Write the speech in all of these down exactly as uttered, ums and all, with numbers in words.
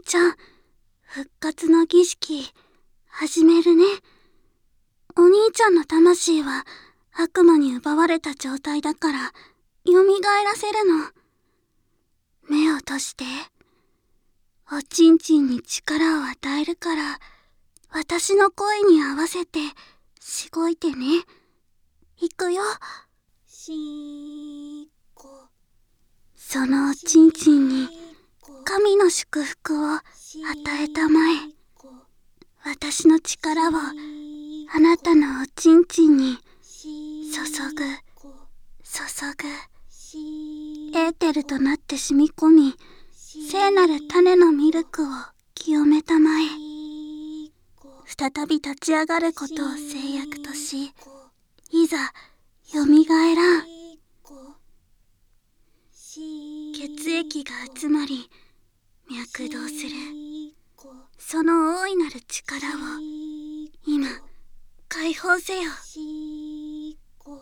ちゃん、復活の儀式始めるね。お兄ちゃんの魂は悪魔に奪われた状態だから蘇らせるの。目を閉じて。おちんちんに力を与えるから、私の声に合わせてしごいてね。いくよ。しーこ。そのおちんちんに神の祝福を与えたまえ。私の力をあなたのおちんちんに注ぐ、注ぐ。エーテルとなって染み込み、聖なる種のミルクを清めたまえ。再び立ち上がることを制約とし、いざよみがえらん。血液が集まり脈動する。その大いなる力を今解放せよ。こ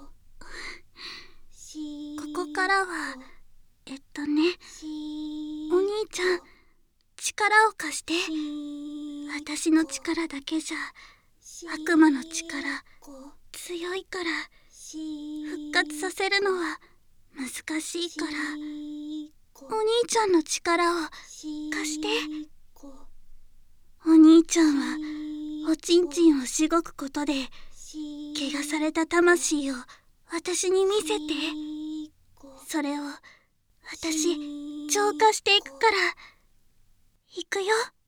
こからはえっとね、お兄ちゃん、力を貸して。私の力だけじゃ悪魔の力強いから、復活させるのは難しいから、お兄ちゃんの力を貸して。お兄ちゃんはおちんちんをしごくことで怪我された魂を私に見せて。それを私浄化していくから。いくよ。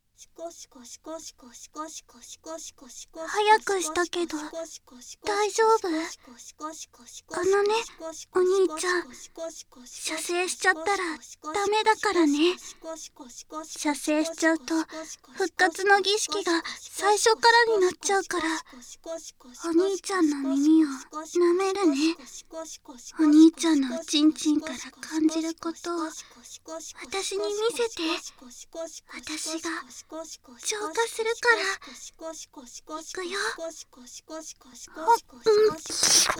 早くしたけど大丈夫？あのね、お兄ちゃん、射精しちゃったらダメだからね。射精しちゃうと復活の儀式が最初からになっちゃうから、お兄ちゃんの耳を舐めるね。お兄ちゃんのおちんちんから感じることを私に見せて。私が浄化するから。いくよ。ほっ、うん、うん、うん、お兄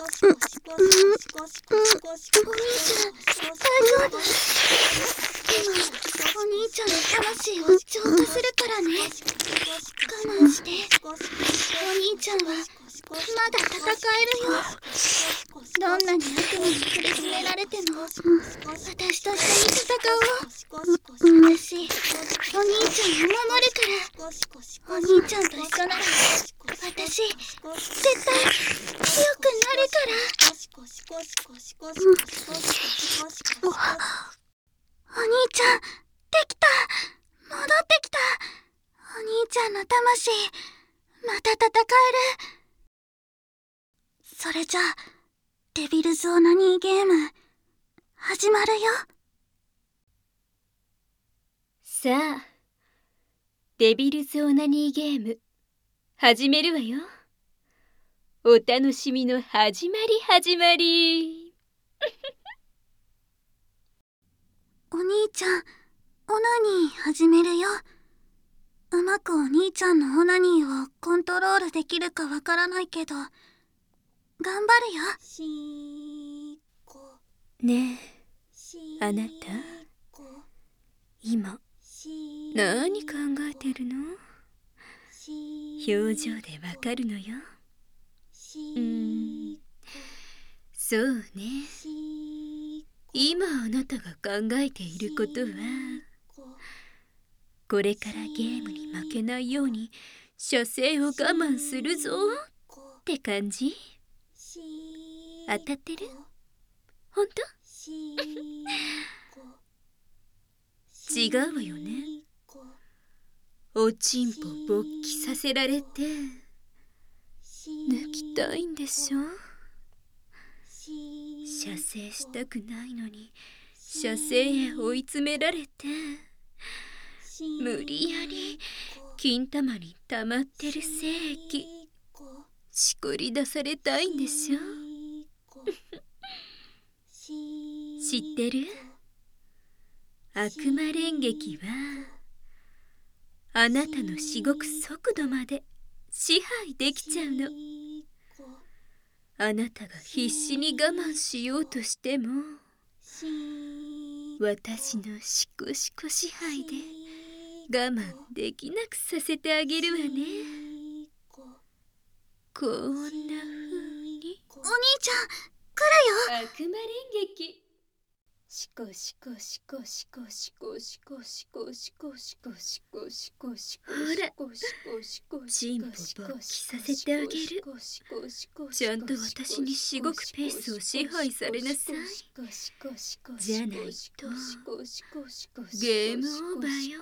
ちゃん、大丈夫？今、お兄ちゃんの魂を浄化するからね。我慢して。お兄ちゃんはまだ戦えるよ。どんなに悪魔に苦しめられても、私と一緒に戦おう。私、お兄ちゃんを守るから。お兄ちゃんと一緒なら私絶対強くなるから。うん、お、お兄ちゃん、できた。戻ってきた。お兄ちゃんの魂また戦える。それじゃあデビルズオナニーゲーム始まるよ。 さあ、デビルズオナニーゲーム始めるわよ。お楽しみの始まり始まり。 お兄ちゃん、オナニー始めるよ。うまくお兄ちゃんのオナニーをコントロールできるかわからないけど頑張るよ。 ねえ、あなた今何考えてるの？表情でわかるのよ。うーん、そうね。今あなたが考えていることは、これからゲームに負けないように射精を我慢するぞって感じ？当たってる？ほんと？違うわよね。おちんぽ勃起させられて抜きたいんでしょ？射精したくないのに射精へ追い詰められて、無理やり金玉に溜まってる精液しこり出されたいんでしょ？知ってる？悪魔連撃はあなたのしごく速度まで支配できちゃうの。あなたが必死に我慢しようとしても、私のシコシコ支配で我慢できなくさせてあげるわね。こんな風に。 お兄ちゃん、来るよ。 悪魔連撃。シコシコシコシコシコシコシコシコシコシコシコシコ。ほら、チンポ勃起させてあげる。ちゃんと私にしごくペースを支配されなさい。じゃないとゲームオーバーよ。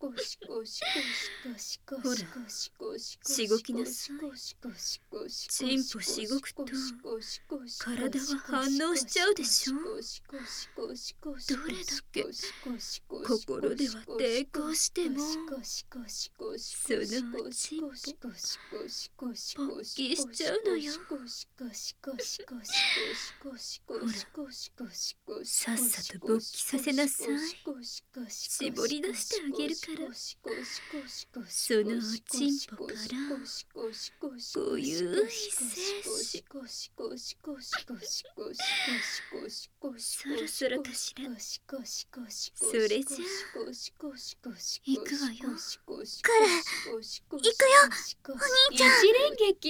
ほら、しごきなさい。チンポしごくと体は反応しちゃうでしょ。どれだけ心では抵抗しても、そのうち勃起しちゃうのよ。ほら、さっさと勃起させなさい。絞り出してあげるから。そのおちんぽからごゆるい精子、そろそろかしら。それじゃあ行くわよ。 来る。行くよ、お兄ちゃん。 一連撃。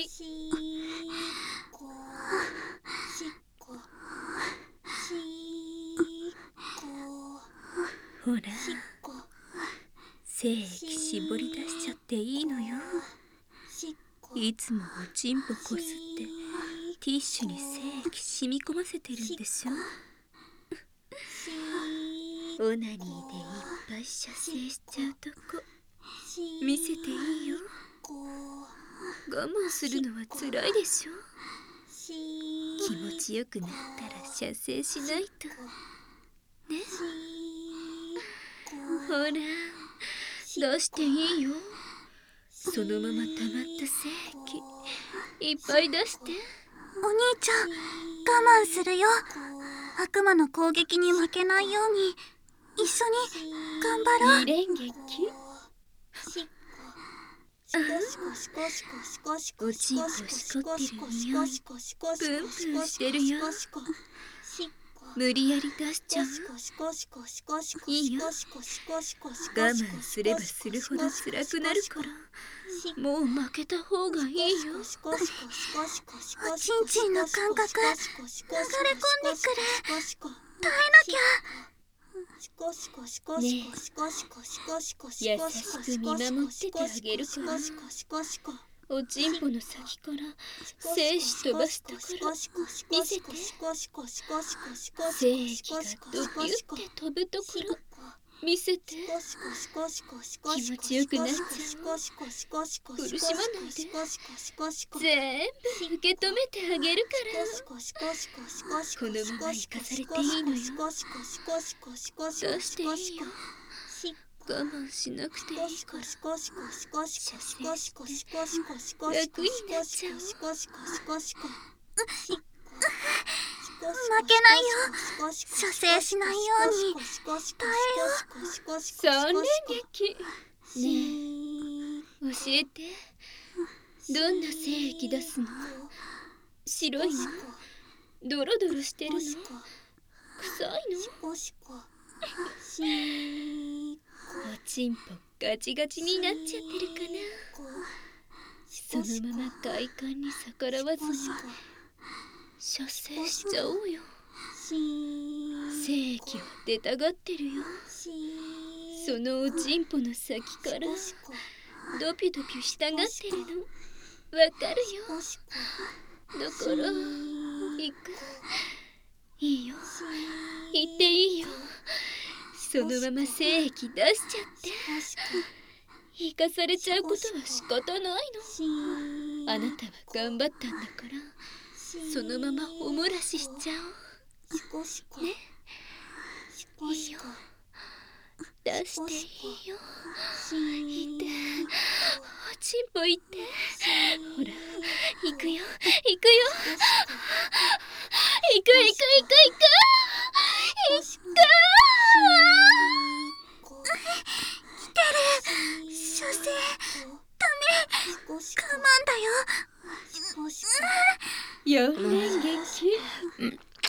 ほら、精液絞り出しちゃっていいのよ。いつもおちんぽこすってティッシュに精液染み込ませてるんでしょ。オナニーでいっぱい射精しちゃうとこ見せていいよ。我慢するのはつらいでしょ。気持ちよくなったら射精しないとね。ほら、出していいよ。そのまま溜まった精液いっぱい出して。 お兄ちゃん、我慢するよ。悪魔の攻撃に負けないように一緒に頑張ろう。 二連撃。おちんぽしこってる匂いプンプンしてるよ。無理やり出しちゃう。いいよ。我慢すればするほど辛くなるから、もう負けた方がいいよ。 おちんちんの感覚流れ込んでくる。耐えなきゃ。 ねえ、優しく見守っててあげるから。おちんぽの先から精子飛ばすところ見せて。精液がドキュって飛ぶところ見せて。気持ちよくなっちゃう。苦しまないで。全部受け止めてあげるから。このまま生かされていいのよ。出していいよ。我慢しなくていいから。射精して楽になっちゃおう。 負けないよ。射精しないように耐えよう。 三連撃。ねえ、教えて。どんな精液出すの？白いの？ドロドロしてるの？臭いの？おちんぽガチガチになっちゃってるかな。そのまま快感に逆らわずに射精しちゃおうよ。精液は出たがってるよ。そのおちんぽの先からドピドピしたがってるのわかるよ。だから行く。いいよ、行っていいよ。そのまま精液出しちゃって生かされちゃうことは仕方ないの。あなたは頑張ったんだから、そのままおもらししちゃおうね。いいよ、出していいよ。いって、おちんぽいって。ほら、行くよ、行くよ。行く行く行く行く行く。 来てる。射精ダメ。我慢だよ。 四連撃。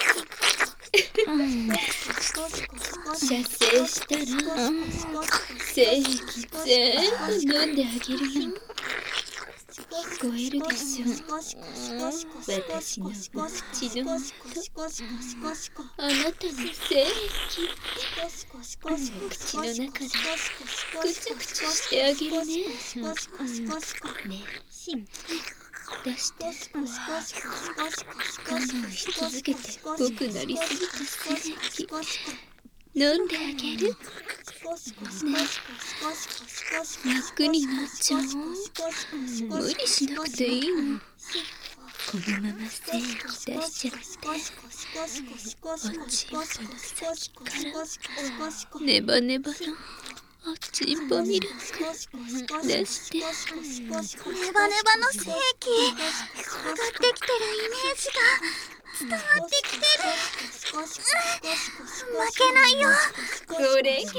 射精したら精精液全部飲んであげるよ。聞こえるでしょ。私の口の音、あなたの精液、口の中でくちゅくちゅしてあげるね。ね、出して。我慢し続けて僕なりすぎた精液飲んであげる。ね、楽になっちゃおう。無理しなくていいの。このまま精液出しちゃって、おちんぽの先からネバネバのおちんぽミルク出して。 ネバネバの精液上がってきてるイメージが伝わってきてる。うん、負けないよ。 これ劇、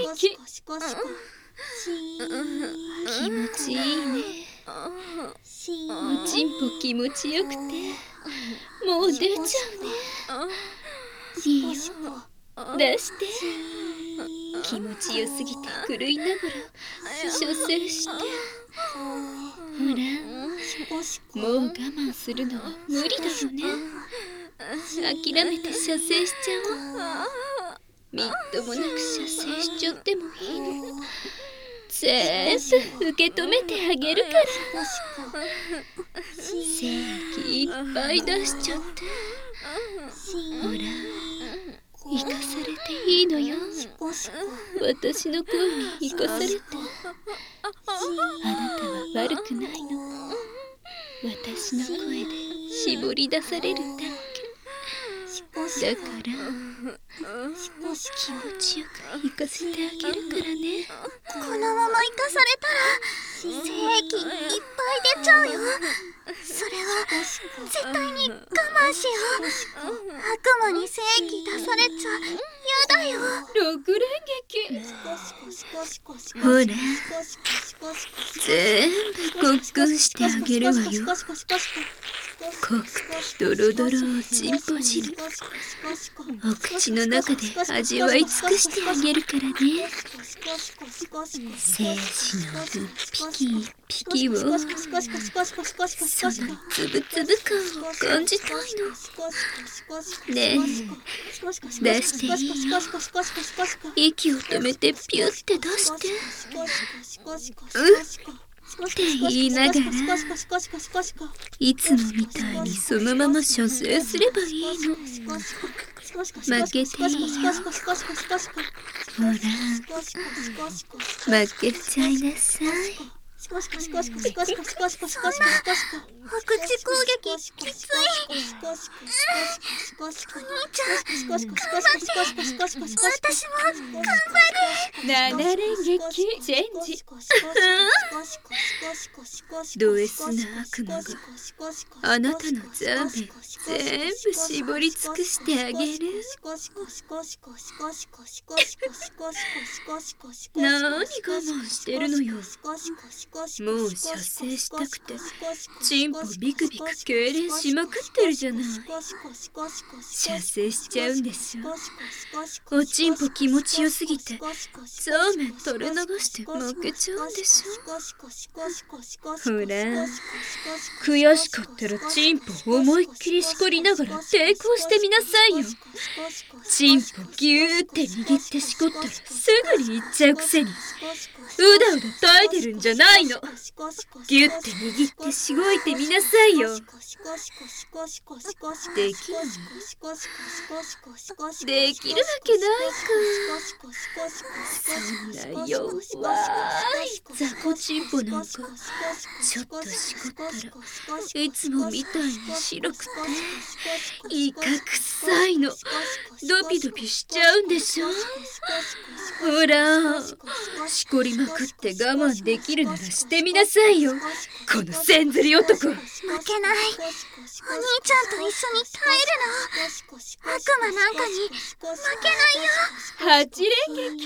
気持ちいいね。おちんぽ気持ちよくてもう出ちゃうね。いいよ、出して。気持ちよすぎて狂いながら射精して。ほら、もう我慢するのは無理だよね。諦めて射精しちゃおう。みっともなく射精しちゃってもいいの。全部受け止めてあげるから。精液いっぱい出しちゃって。ほら、生かされていいのよ。私の声に生かされて。あなたは悪くないの。私の声で絞り出されるだけだから、気持ちよく生かせてあげるからね。 このまま生かされたら精液いっぱい出ちゃうよ。それは絶対に我慢しよう。悪魔に精液出されちゃ嫌だよ。 六連撃。ほら、全部ごっくんしてあげるわよ。濃くドロドロおちんぽ汁、お口の中で味わい尽くしてあげるからね。精子の一匹一匹を、そのつぶつぶ感を感じたいの。ねえ、出していいよ。息を止めてピュッて出して。うんって言いながら、いつもみたいにそのまま射精すればいいの。負けていいよ。ほら、負けちゃいなさい。 そんなお口攻撃きつい。お兄ちゃん頑張って。私も頑張る。 七連撃チェンジ。ド S な悪魔があなたのザメ全部絞り尽くしてあげる。何我慢してるのよ。もう射精したくてチンポビクビク痙攣しまくってるじゃない。射精しちゃうんでしょ。おちんぽ気持ちよすぎてザーメン垂れ流して負けちゃうんでしょ。ほら、悔しかったらチンポ思いっきりしこりながら抵抗してみなさいよ。チンポギューって握ってしこったらすぐにいっちゃうくせにうだうだ耐えてるんじゃないの。ギュッて握ってしごいてみなさいよ。できるの？できるわけないか。そんな弱い雑魚チンポなんかちょっとしこったらいつもみたいに白くてイカ臭いの。ドピドピしちゃうんでしょ。ほら、しこりまくって我慢できるならしてみなさいよ、このせんずり男。負けない。お兄ちゃんと一緒に耐えるの。悪魔なんかに負けないよ。 八連撃。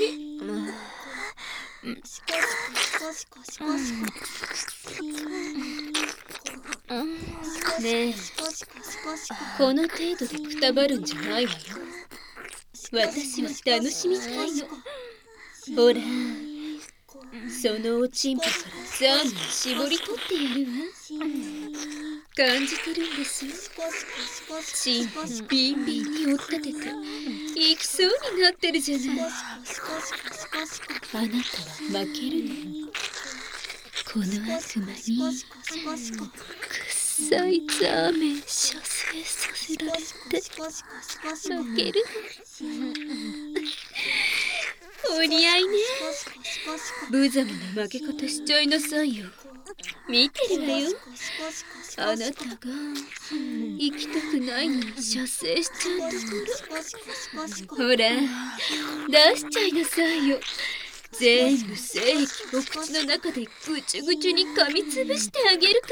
ねえ、この程度でくたばるんじゃないわよ。私は楽しみたいの。ほら、 そのおちんぽからザーメン絞り取ってやるわ。感じてるんですよ。チンポビンビンに追っ立てて行きそうになってるじゃない。あなたは負けるのよ。この悪魔にくっさいザーメン射精させられて負けるの。お似合いね。無様な負け方しちゃいなさいよ。見てるわよ。あなたが行きたくないのに射精しちゃうところ。ほら出しちゃいなさいよ。全部精液お口の中でぐちゅぐちゅに噛みつぶしてあげるから。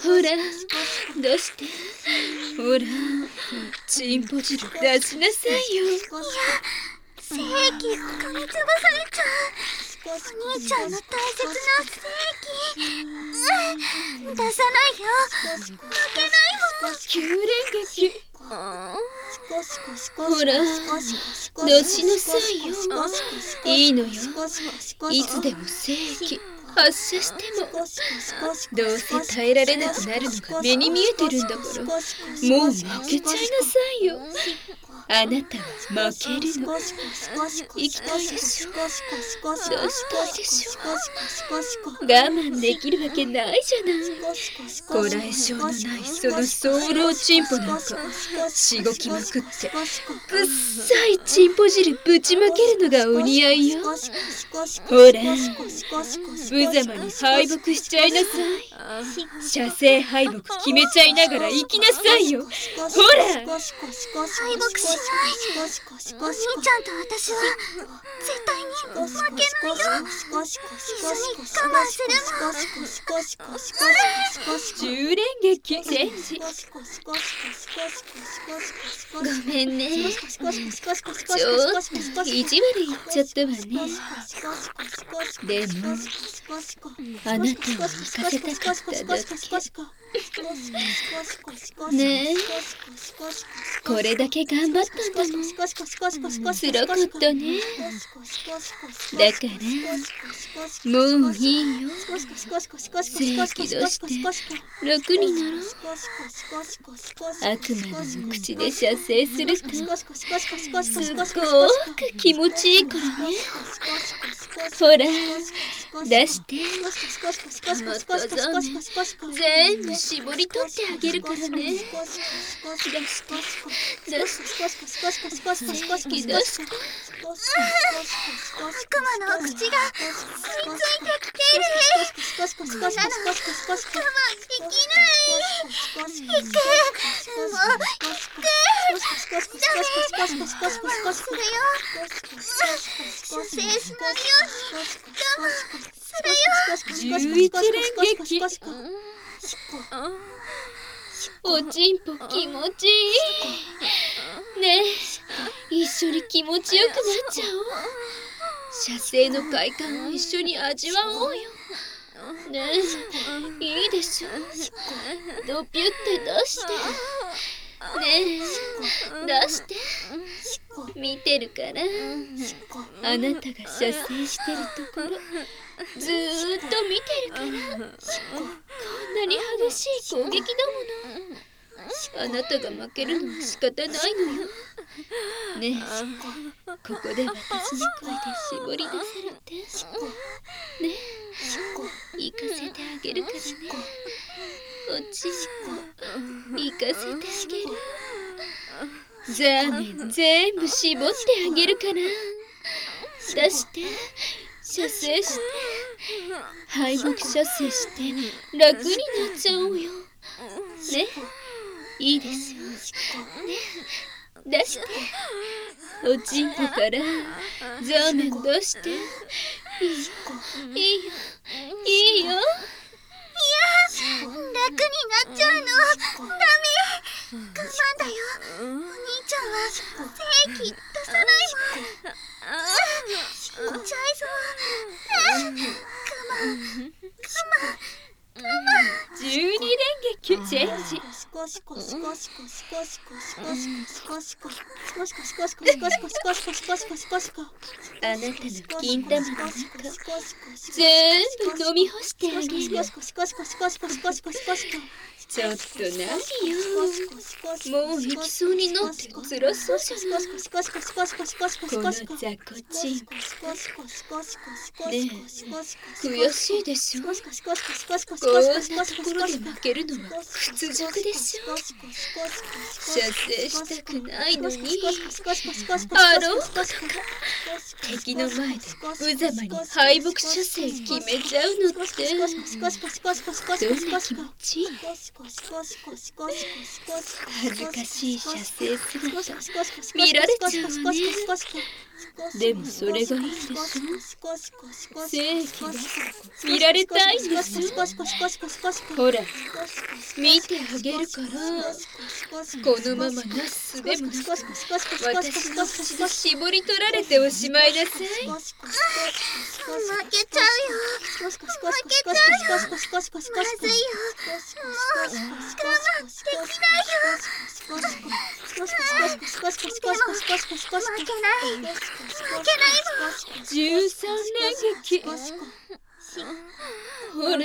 ほら出して。ほらチンポ汁出しなさいよ。 精液噛みつぶされちゃう。お兄ちゃんの大切な精液、うん、出さないよ。負けないもん。 きゅう連撃。ほら出しなさいよ。いいのよ。いつでも精液発射しても。どうせ耐えられなくなるのが目に見えてるんだから、もう負けちゃいなさいよ。あなたは負けるの。行きたいでしょ。どうしたいでしょ。我慢できるわけないじゃない。こらえ性のないその早漏チンポなんかしごきまくってくっさいチンポ汁ぶちまけるのがお似合いよ。ほら無様に敗北しちゃいなさい。射精敗北決めちゃいながら行きなさいよ。ほら敗北しない。お兄ちゃんと私は絶対に負けないよ。一緒に我慢するもん。 じゅう連撃チェンジ。ごめんね。ちょっと意地悪言っちゃったわね。でもあなたを行かせたかっただけ。ねえこれだけ頑張ったんだもん。つらかったね。だからもういいよ。精液出して楽になろう。悪魔の口で射精するとすっごく気持ちいいからね。ほら出して。またザーメン全部絞り取ってあげるからね。出して出して精液出して。 悪魔の口が吸い付いてきてる。こんなの我慢できない。引く。もう引く。ダメ。我慢するよ。射精しないように我慢するよ。 じゅういち連撃。おちんぽ気持ちいいね。え一緒に気持ちよくなっちゃおう。射精の快感を一緒に味わおうよ。ねえいいでしょ。ドピュって出して。ねえ出して。見てるからあなたが射精してるところずーっと見てるから。こんなに激しい攻撃だもの。あなたが負けるのは仕方ないのよ。ねえここで私の声で絞り出されて。ねえ行かせてあげるからね。おちんぽ行かせてあげる。ザーメン全部絞ってあげるから。出して射精して敗北射精して楽になっちゃおうよ。ねいいですよ。ね出しておちんぽからザーメン出して。いいよいいよいいよ。 楽になっちゃうの。ダメ。我慢だよ。お兄ちゃんは精液出さないもん。死んじゃいそう。我慢我慢我慢。 じゅうに連撃チェンジ。 あなたの金玉の中全部飲み干してあげる。ちょっと何よ、もう行きそうになって辛そうじゃない。この雑魚チンねえ、悔しいでしょ。こんなところで負けるのは屈辱でしょ。射精したくないのにあろうことか敵の前で無様に敗北射精決めちゃうのってどんな気持ち？恥ずかしい射精姿見られちゃうわね。でもそれがいいんでしょ。正義は見られたいんでしょ。ほら見てあげるから、このままなすすべもなく私の口で絞り取られておしまいなさい。 負けちゃうよ。負けちゃうよ。まずいよ。もう我慢できないよ。でも負けない負けないもん。 じゅうさん連撃。ほら行く、もう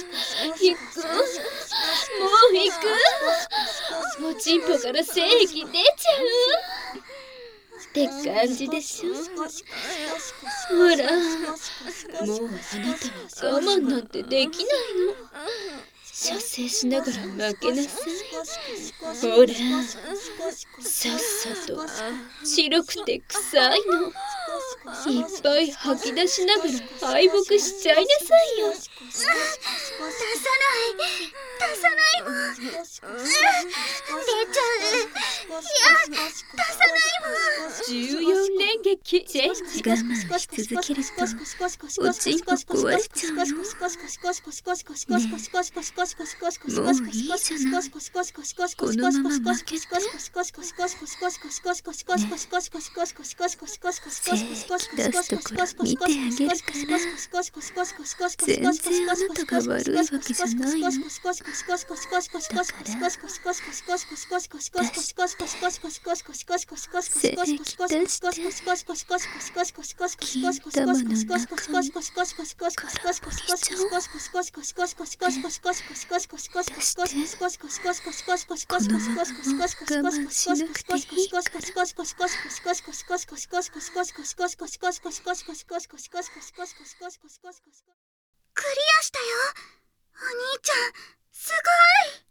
行く。おちんぽから精液出ちゃうって感じでしょ。ほらもうあなたは我慢なんてできないの。射精しながら負けなさい。ほらさっさと白くて臭いのいっぱい吐き出しながら敗北しちゃいなさいよ。 出さない出さないもん。出ちゃう。いや出さないもん。 じゅうよん連撃。チェンジ。我慢し続けるとおちんぽ壊れちゃうよ。ねえ、もういいじゃない。このまま負けて。ねえ、精液出すところ見てあげるから。全然あなたが悪いわけじゃないの。だから出して精液出して金玉の中に空っぽにしちゃおう。ね出してこのまま我慢しなくていいから。 クリアしたよ。お兄ちゃんすごい。